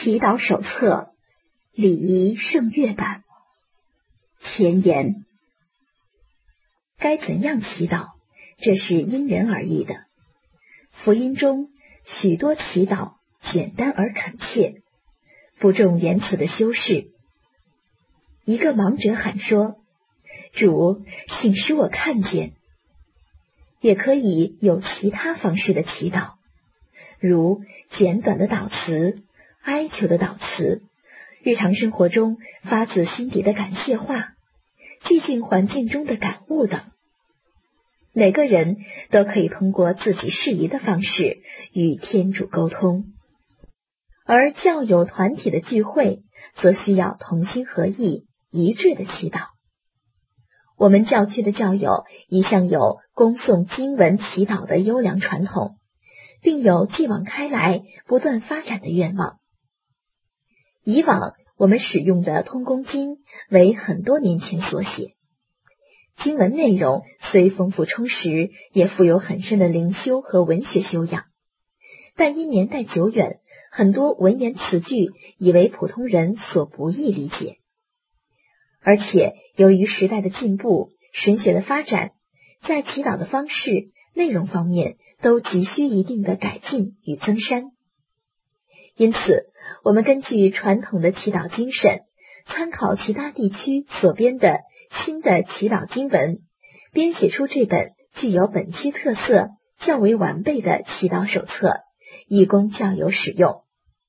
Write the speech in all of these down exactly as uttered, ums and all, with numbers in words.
祈祷手册礼仪圣乐版。前言：该怎样祈祷，这是因人而异的。福音中许多祈祷简单而恳切，不重言辞的修饰。一个盲者喊说：主，请使我看见。也可以有其他方式的祈祷，如简短的祷词、哀求的祷词，日常生活中发自心底的感谢话，寂静环境中的感悟等。每个人都可以通过自己适宜的方式与天主沟通，而教友团体的聚会则需要同心合意、一致的祈祷。我们教区的教友一向有恭诵经文祈祷的优良传统，并有继往开来、不断发展的愿望。以往我们使用的通功经为很多年前所写，经文内容虽丰富充实，也富有很深的灵修和文学修养，但因年代久远，很多文言词句已为普通人所不易理解。而且由于时代的进步、神学的发展，在祈祷的方式、内容方面都急需一定的改进与增删。因此，我们根据传统的祈祷精神，参考其他地区所编的新的祈祷经文，编写出这本具有本区特色、较为完备的祈祷手册，以供教友使用。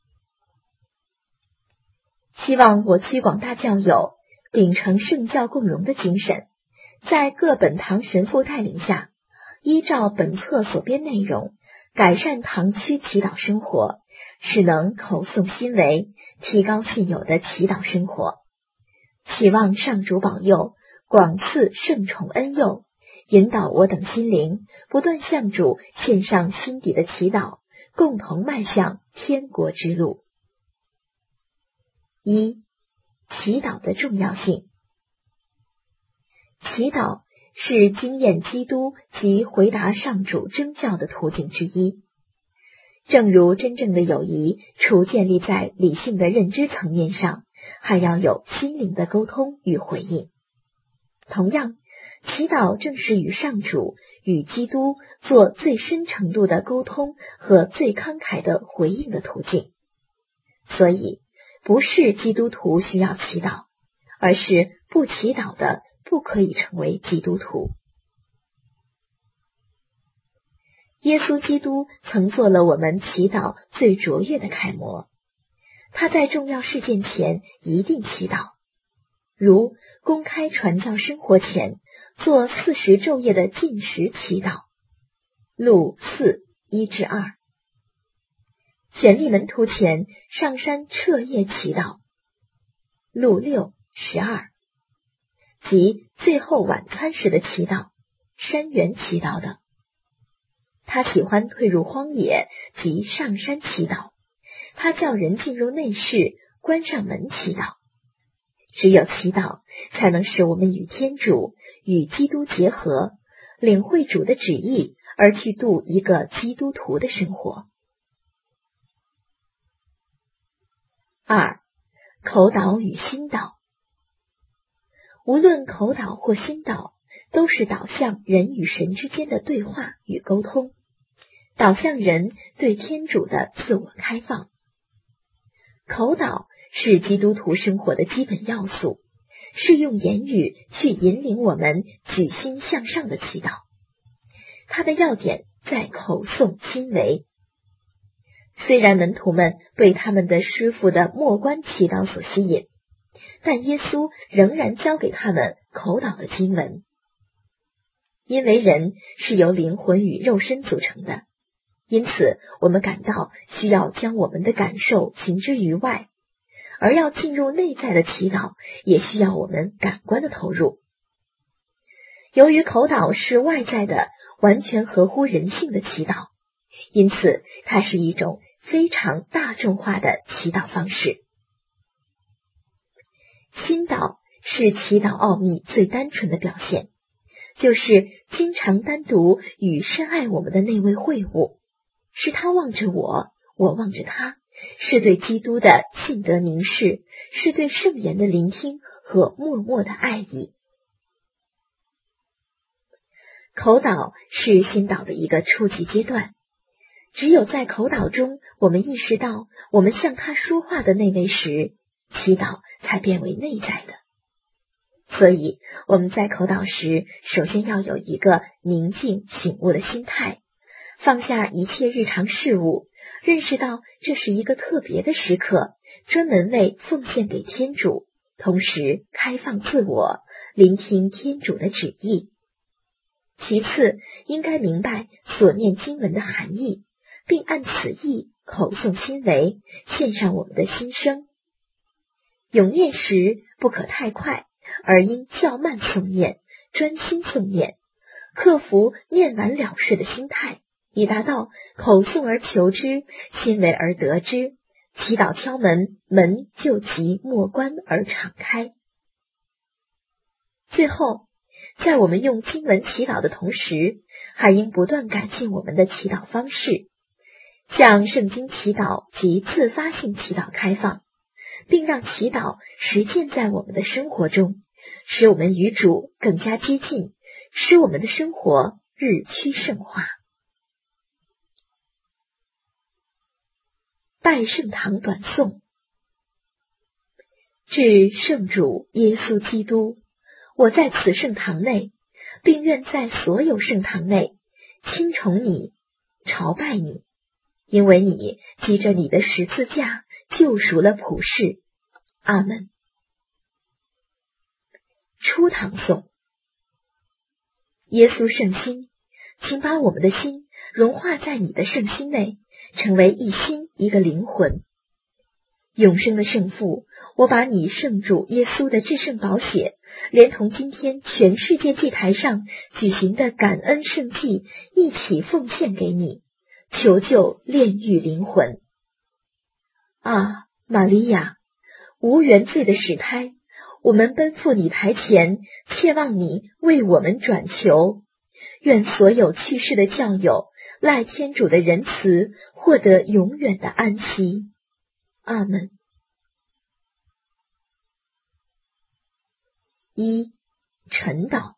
希望我区广大教友秉承圣教共融的精神，在各本堂神父带领下，依照本册所编内容，改善堂区祈祷生活，使能口诵心为，提高信友的祈祷生活。希望上主保佑，广赐圣宠恩佑，引导我等心灵不断向主献上心底的祈祷，共同迈向天国之路。一、祈祷的重要性。祈祷是经验基督及回答上主征教的途径之一。正如真正的友谊除建立在理性的认知层面上，还要有心灵的沟通与回应。同样，祈祷正是与上主、与基督做最深程度的沟通和最慷慨的回应的途径。所以，不是基督徒需要祈祷，而是不祈祷的不可以成为基督徒。耶稣基督曾做了我们祈祷最卓越的楷模，他在重要事件前一定祈祷，如公开传教生活前做四十昼夜的禁食祈祷，路四一至二；选立门徒前上山彻夜祈祷，路六十二；及最后晚餐时的祈祷，山园祈祷等。他喜欢退入荒野及上山祈祷，他叫人进入内室，关上门祈祷。只有祈祷才能使我们与天主、与基督结合，领会主的旨意，而去度一个基督徒的生活。二、口祷与心祷。无论口祷或心祷，都是导向人与神之间的对话与沟通，导向人对天主的自我开放。口祷是基督徒生活的基本要素，是用言语去引领我们举心向上的祈祷。它的要点在口诵心为。虽然门徒们被他们的师父的默观祈祷所吸引，但耶稣仍然教给他们口祷的经文。因为人是由灵魂与肉身组成的，因此我们感到需要将我们的感受行之于外，而要进入内在的祈祷，也需要我们感官的投入。由于口祷是外在的，完全合乎人性的祈祷，因此它是一种非常大众化的祈祷方式。心祷是祈祷奥秘最单纯的表现，就是经常单独与深爱我们的那位会晤，是他望着我，我望着他， 是对基督的信德明示，是对圣言的聆听和默默的爱意。口祷是心祷的一个初级阶段，只有在口祷中，我们意识到我们向他说话的那位时，祈祷才变为内在的。所以我们在口祷时，首先要有一个宁静醒悟的心态，放下一切日常事务，认识到这是一个特别的时刻，专门为奉献给天主，同时开放自我，聆听天主的旨意。其次，应该明白所念经文的含义，并按此意口诵心为，献上我们的心声。咏念时不可太快，而应较慢诵念，专心诵念，克服念完了事的心态，以达到口诵而求之，心为而得之，祈祷敲门，门就即莫关而敞开。最后，在我们用经文祈祷的同时，还应不断改进我们的祈祷方式，向圣经祈祷及自发性祈祷开放，并让祈祷实践在我们的生活中，使我们与主更加接近，使我们的生活日趋圣化。拜圣堂短颂。至圣主耶稣基督，我在此圣堂内，并愿在所有圣堂内亲崇你，朝拜你，因为你记着你的十字架救赎了普世。阿们。初堂颂。耶稣圣心，请把我们的心融化在你的圣心内，成为一心一个灵魂。永生的圣父，我把你圣主耶稣的至圣宝血，连同今天全世界祭台上举行的感恩圣祭一起奉献给你，求救炼狱灵魂。啊，玛利亚，无原罪的使胎，我们奔赴你台前，切望你为我们转求。愿所有去世的教友赖天主的仁慈，获得永远的安息。阿们。一、晨祷。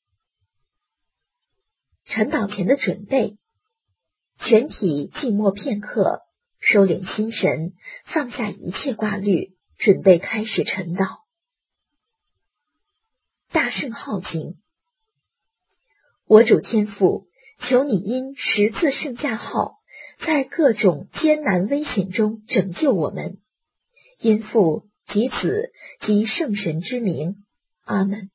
晨祷前的准备，全体静默片刻，收敛心神，放下一切挂虑，准备开始晨祷。大圣号经。我主天父，求你因十字圣驾号，在各种艰难危险中拯救我们，因父及子及圣神之名。阿们。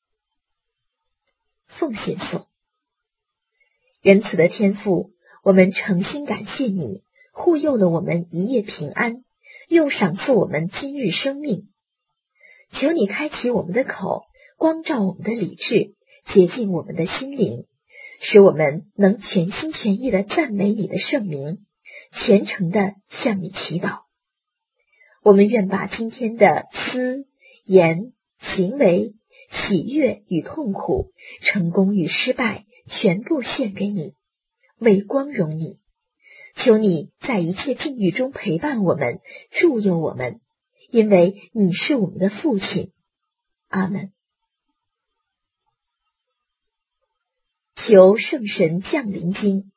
奉献颂。仁慈的天父，我们诚心感谢你，护佑了我们一夜平安，又赏赐我们今日生命。求你开启我们的口，光照我们的理智，洁净我们的心灵，使我们能全心全意地赞美你的圣名，虔诚地向你祈祷。我们愿把今天的思、言、行为、喜悦与痛苦、成功与失败，全部献给你，为光荣你。求你在一切境遇中陪伴我们，助佑我们，因为你是我们的父亲。阿们。求圣神降临经。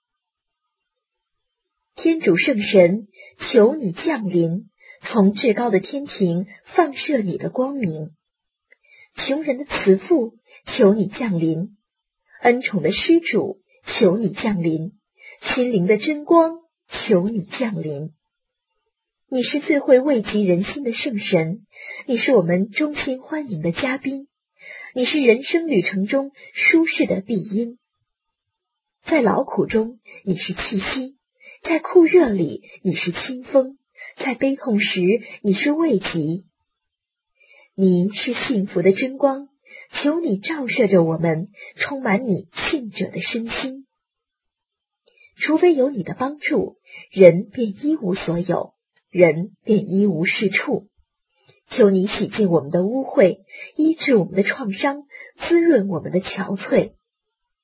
天主圣神，求你降临，从至高的天庭放射你的光明。穷人的慈父，求你降临；恩宠的施主，求你降临；心灵的真光，求你降临。你是最会慰藉人心的圣神，你是我们衷心欢迎的嘉宾，你是人生旅程中舒适的庇荫。在劳苦中，你是气息；在酷热里，你是清风；在悲痛时，你是慰藉。你是幸福的真光，求你照射着我们，充满你信者的身心。除非有你的帮助，人便一无所有，人便一无是处。求你洗净我们的污秽，医治我们的创伤，滋润我们的憔悴。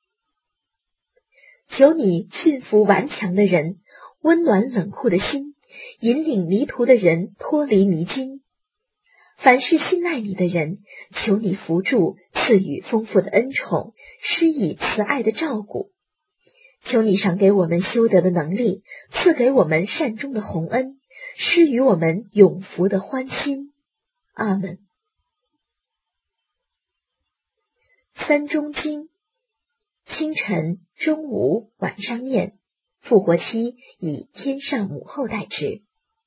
求你驯服顽强的人，温暖冷酷的心， 引领迷途的人脱离迷津。凡是信赖你的人，求你扶助，赐予丰富的恩宠，施以慈爱的照顾。求你赏给我们修德的能力，赐给我们善终的宏恩，施予我们永福的欢心。阿们。三中经，清晨、中午、晚上念，复活期以天上母后代之。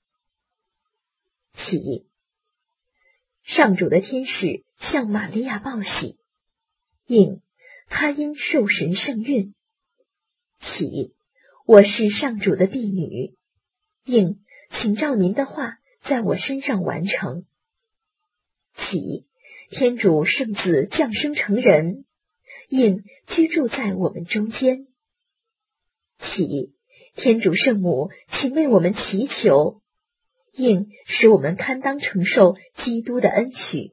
起，上主的天使向玛利亚报喜，应他因受神圣孕。起，我是上主的婢女，应请照您的话在我身上完成。起，天主圣子降生成人，应居住在我们中间。起，天主圣母，请为我们祈求，应使我们堪当承受基督的恩许。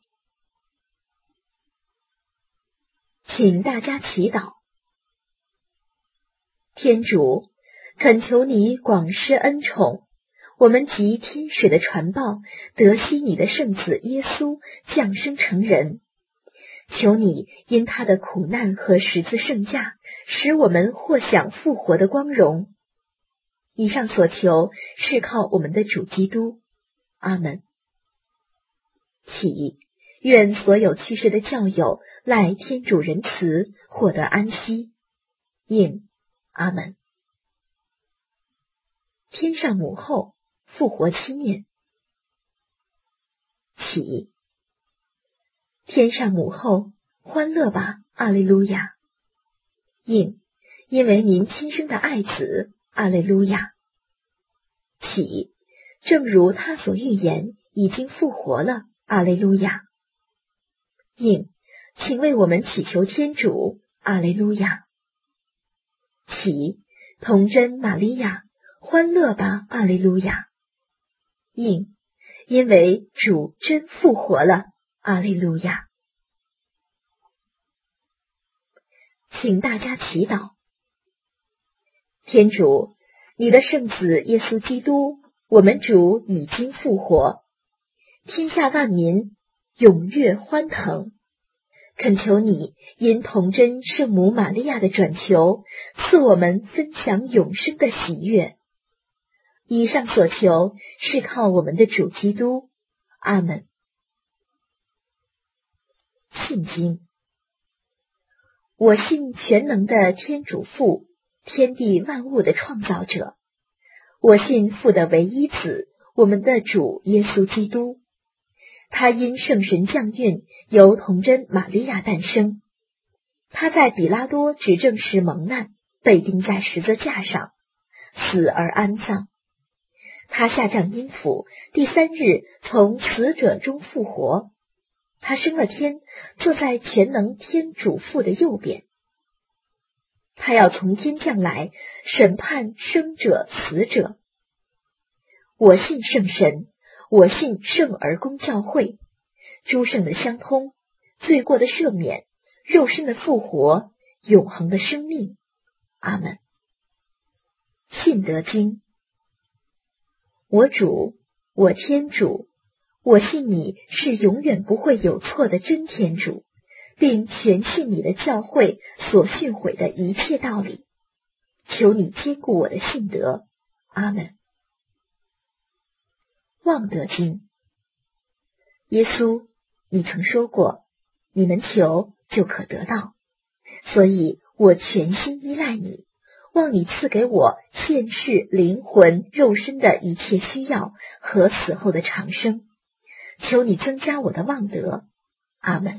请大家祈祷。天主，恳求你广施恩宠，我们集天使的传报，得悉你的圣子耶稣降生成人。求你因他的苦难和十字圣架，使我们获享复活的光荣。以上所求是靠我们的主基督。阿们。起，愿所有去世的教友赖天主仁慈，获得安息。应阿们。天上母后复活期念。起，天上母后，欢乐吧，阿肋路亚。应因为您亲生的爱子，阿肋路亚。起，正如他所预言，已经复活了，阿肋路亚。应请为我们祈求天主，阿肋路亚。起，童真玛利亚，欢乐吧，阿肋路亚。应因为主真复活了，阿肋路亚。请大家祈祷。天主，你的圣子耶稣基督，我们主已经复活，天下万民踊跃欢腾。恳求你因童真圣母玛利亚的转求，赐我们分享永生的喜悦。以上所求是靠我们的主基督。阿们。信经。我信全能的天主父，天地万物的创造者。我信父的唯一子，我们的主耶稣基督。他因圣神降孕，由童真玛利亚诞生。他在比拉多执政时蒙难，被钉在十字架上，死而安葬。他下降阴府，第三日从死者中复活。他升了天，坐在全能天主父的右边。他要从天降来，审判生者死者。我信圣神，我信圣而公教会，诸圣的相通，罪过的赦免，肉身的复活，永恒的生命。阿们。信德经。我主，我天主，我信你是永远不会有错的真天主，并全信你的教会所训诲的一切道理。求你坚固我的信德。阿们。望德经。耶稣，你曾说过，你们求就可得到，所以我全心依赖你，望你赐给我现世灵魂肉身的一切需要和死后的长生。求你增加我的望德。阿们。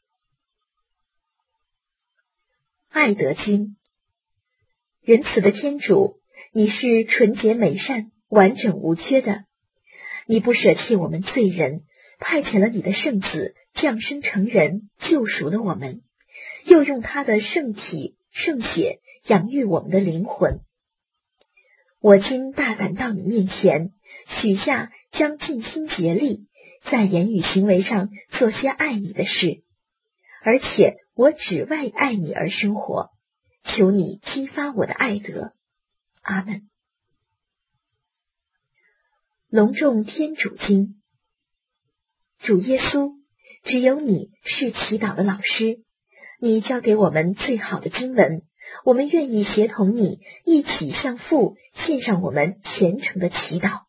爱德经。仁慈的天主，你是纯洁美善、完整无缺的。你不舍弃我们罪人，派遣了你的圣子降生成人，救赎了我们，又用他的圣体圣血养育我们的灵魂。我今大胆到你面前，许下将尽心竭力在言语行为上做些爱你的事，而且我只为爱你而生活。求你激发我的爱德。阿们。 隆重天主经。主耶稣，只有你是祈祷的老师，你教给我们最好的经文，我们愿意协同你一起向父献上我们虔诚的祈祷。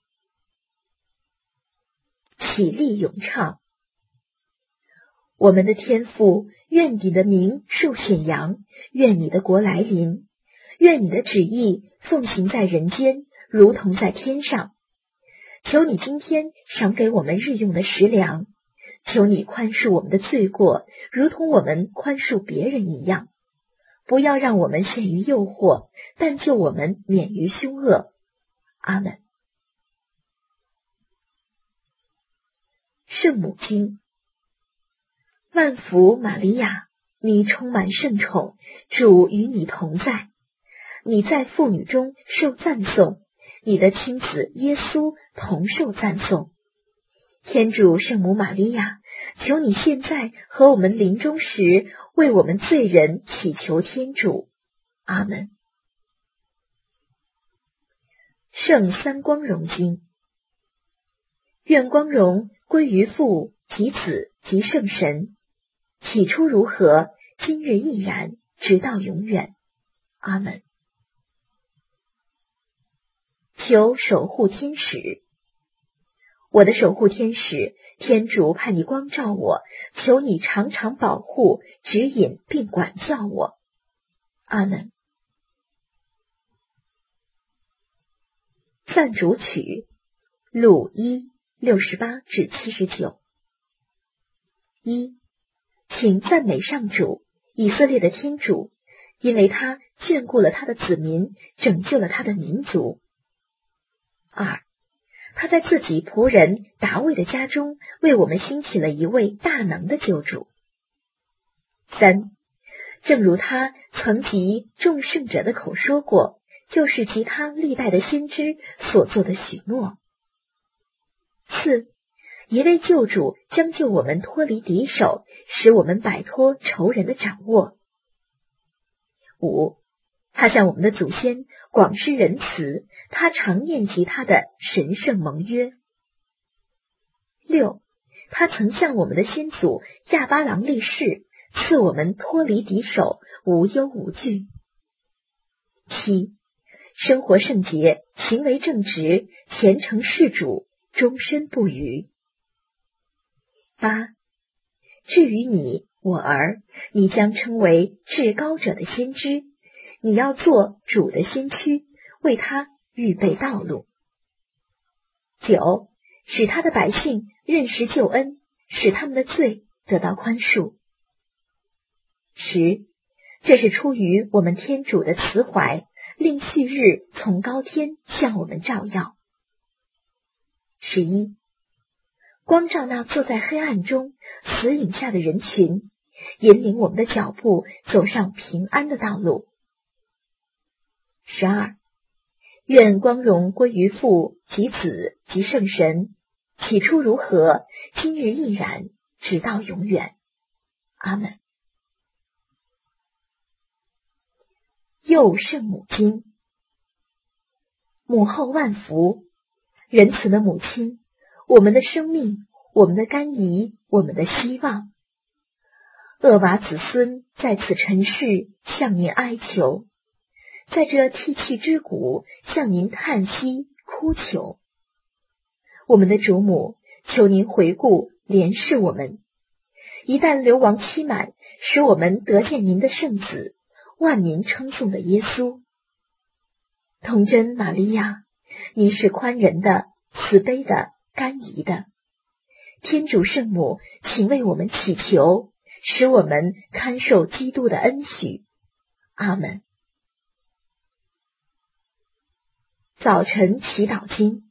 起立咏唱。我们的天父，愿你的名受显扬，愿你的国来临，愿你的旨意奉行在人间，如同在天上。求你今天赏给我们日用的食粮，求你宽恕我们的罪过，如同我们宽恕别人一样。不要让我们陷于诱惑，但救我们免于凶恶。阿们。圣母经。万福玛利亚，你充满圣宠，主与你同在，你在妇女中受赞颂，你的亲子耶稣同受赞颂。天主圣母玛利亚，求你现在和我们临终时，为我们罪人祈求天主。阿们。圣三光荣经。愿光荣归于父及子及圣神，起初如何，今日亦然，直到永远。阿们。求守护天使。我的守护天使，天主派你光照我，求你常常保护、指引并管教我。阿们。赞主曲，录一六十八至七十九。一，请赞美上主，以色列的天主，因为他眷顾了他的子民，拯救了他的民族。二，他在自己仆人达味的家中，为我们兴起了一位大能的救主。三，正如他曾藉众圣者的口说过，就是藉他历代的先知所做的许诺。四，一位救主将救我们脱离敌手，使我们摆脱仇人的掌握。五，他向我们的祖先广施仁慈，他常念及他的神圣盟约。六，他曾向我们的先祖亚巴郎立誓，赐我们脱离敌手，无忧无惧。七，生活圣洁，行为正直，虔诚事主，终身不渝。八，至于你，我儿，你将称为至高者的先知，你要做主的先驱，为他预备道路。九，使他的百姓认识救恩，使他们的罪得到宽恕。十，这是出于我们天主的慈怀，令旭日从高天向我们照耀。十一，光照那坐在黑暗中死影下的人群，引领我们的脚步走上平安的道路。十二，愿光荣归于父及子及圣神，起初如何，今日亦然，直到永远。阿们。幼圣母经。母后万福，仁慈的母亲，我们的生命，我们的甘饴，我们的希望。厄娃子孙在此尘世向您哀求，在这涕泣之谷向您叹息哭求。我们的主母，求您回顾怜视我们，一旦流亡期满，使我们得见您的圣子，万民称颂的耶稣。童真玛利亚，你是宽仁的、慈悲的、甘饴的。天主圣母，请为我们祈求，使我们堪受基督的恩许。阿们。早晨祈祷经。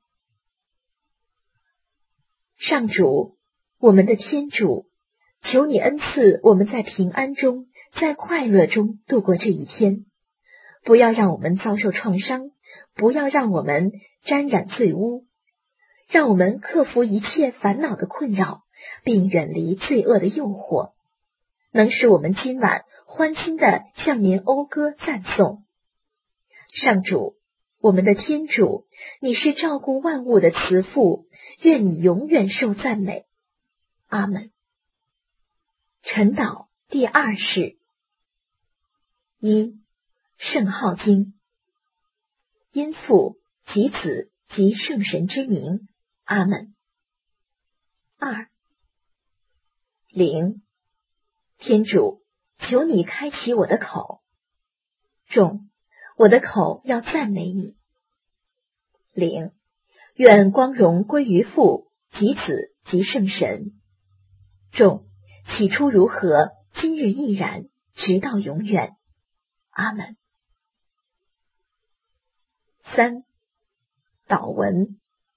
上主，我们的天主，求你恩赐我们在平安中，在快乐中度过这一天，不要让我们遭受创伤，不要让我们沾染罪污，让我们克服一切烦恼的困扰，并远离罪恶的诱惑，能使我们今晚欢欣地向您讴歌赞颂。上主， 我们的天主，你是照顾万物的慈父，愿你永远受赞美。阿们。晨祷第二世。一、圣号经。因父及子及圣神之名。阿们。二、灵。天主，求你开启我的口。众，我的口要赞美你。灵，愿光荣归于父及子及圣神。众，起初如何，今日亦然，直到永远。阿们。三、祷文。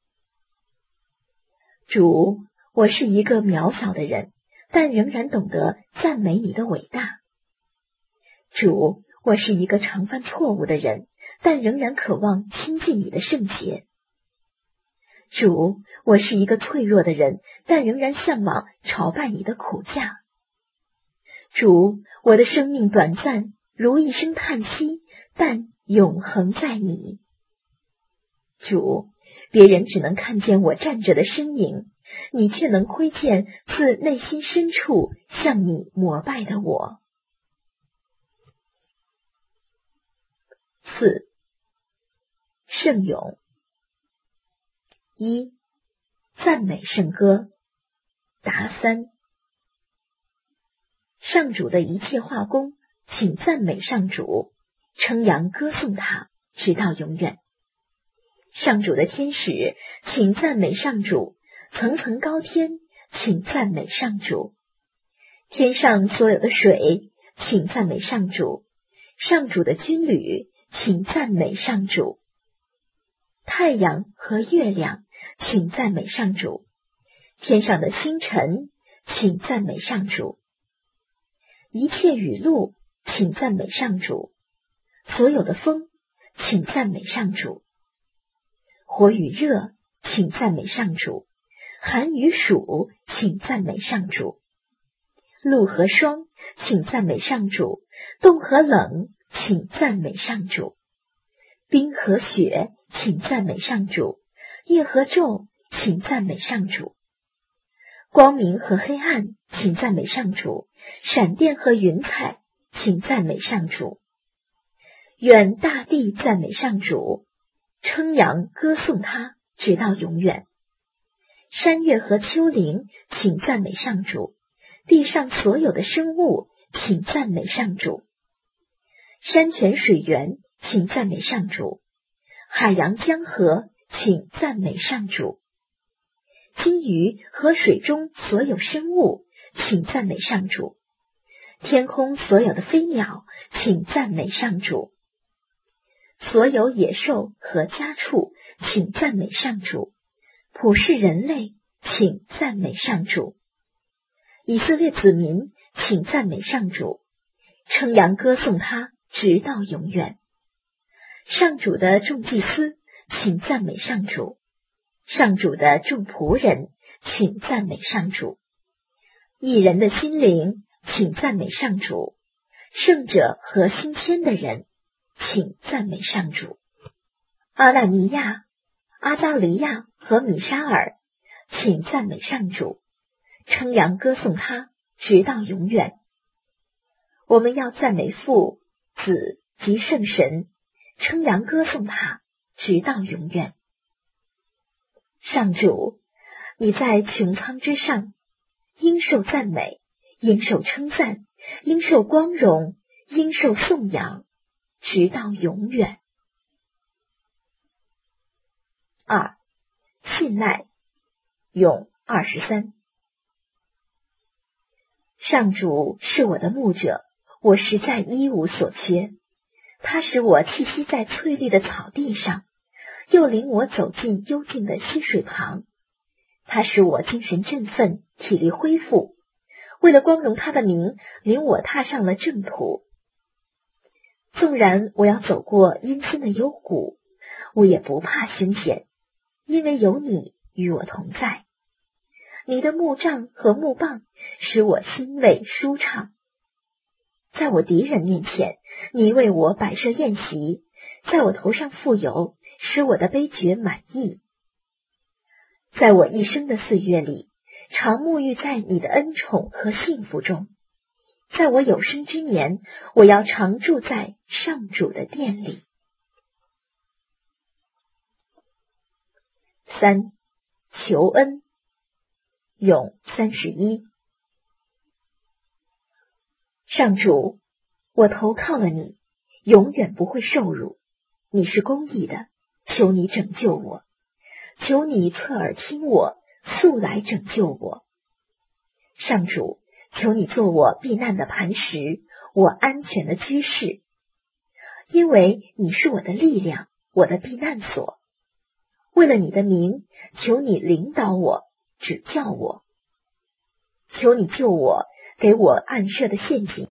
主，我是一个渺小的人，但仍然懂得赞美你的伟大。主，我是一个常犯错误的人，但仍然渴望亲近你的圣洁。主，我是一个脆弱的人，但仍然向往朝拜你的苦架。主，我的生命短暂，如一声叹息，但永恒在你。主，别人只能看见我站着的身影，你却能窥见自内心深处向你膜拜的我。四、圣咏。一、赞美圣歌。答三。上主的一切化工，请赞美上主，称扬歌颂他，直到永远。上主的天使，请赞美上主，层层高天，请赞美上主。天上所有的水，请赞美上主。上主的军旅，请赞美上主。太阳和月亮，请赞美上主。天上的星辰，请赞美上主。一切雨露，请赞美上主。所有的风，请赞美上主。火与热，请赞美上主。寒与暑，请赞美上主。露和霜，请赞美上主。冻和冷，请赞美上主。冰和雪，请赞美上主。夜和昼，请赞美上主。光明和黑暗，请赞美上主。闪电和云彩，请赞美上主。愿大地赞美上主，称扬歌颂他，直到永远。山岳和丘陵，请赞美上主。地上所有的生物，请赞美上主。山泉水源，请赞美上主。海洋江河，请赞美上主。金鱼和水中所有生物，请赞美上主。天空所有的飞鸟，请赞美上主。所有野兽和家畜，请赞美上主。普世人类，请赞美上主。以色列子民，请赞美上主，称扬歌颂他，直到永远。上主的众祭司，请赞美上主。上主的众仆人，请赞美上主。义人的心灵，请赞美上主。圣者和新迁的人，请赞美上主。阿纳尼亚、阿扎利亚和米沙尔，请赞美上主，称扬歌颂他，直到永远。我们要赞美父、子及圣神，称扬歌颂他，直到永远。上主，你在穹苍之上，应受赞美，应受称赞，应受光荣，应受颂扬，直到永远。二、信赖。咏二十三。上主是我的牧者，我实在一无所缺。他使我栖息在翠绿的草地上，又领我走进幽静的溪水旁。他使我精神振奋，体力恢复。为了光荣他的名，领我踏上了正途。纵然我要走过阴森的幽谷，我也不怕凶险，因为有你与我同在。你的木杖和木棒使我欣慰舒畅。在我敌人面前，你为我摆设宴席， 在我头上富有，使我的悲觉满意。在我一生的岁月里，常沐浴在你的恩宠和幸福中。在我有生之年，我要常住在上主的殿里。三、求恩。咏三十一。上主，我投靠了你，永远不会受辱。你是公义的，求你拯救我，求你侧耳听我，速来拯救我。上主，求你做我避难的磐石，我安全的居室，因为你是我的力量，我的避难所。为了你的名，求你领导我，指教我，求你救我，给我暗设的陷阱